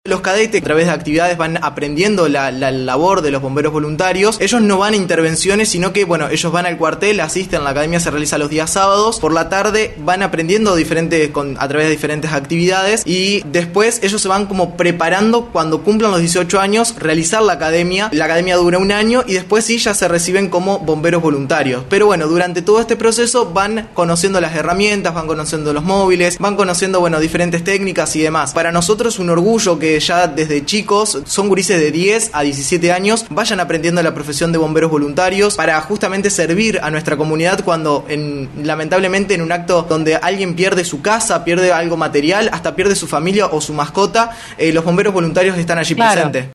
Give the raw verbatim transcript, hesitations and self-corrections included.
Los cadetes a través de actividades van aprendiendo la, la labor de los bomberos voluntarios. Ellos no van a intervenciones, sino que bueno, ellos van al cuartel, asisten, la academia se realiza los días sábados, por la tarde van aprendiendo diferentes con, a través de diferentes actividades y después ellos se van como preparando cuando cumplan los dieciocho años, realizar la academia. La academia dura un año y después sí ya se reciben como bomberos voluntarios. Pero bueno, durante todo este proceso van conociendo las herramientas, van conociendo los móviles, van conociendo bueno, diferentes técnicas y demás. Para nosotros es un orgullo que ya desde chicos, son gurises de diez a diecisiete años, vayan aprendiendo la profesión de bomberos voluntarios para justamente servir a nuestra comunidad cuando en, lamentablemente en un acto donde alguien pierde su casa, pierde algo material, hasta pierde su familia o su mascota, eh, los bomberos voluntarios están allí claro. presentes.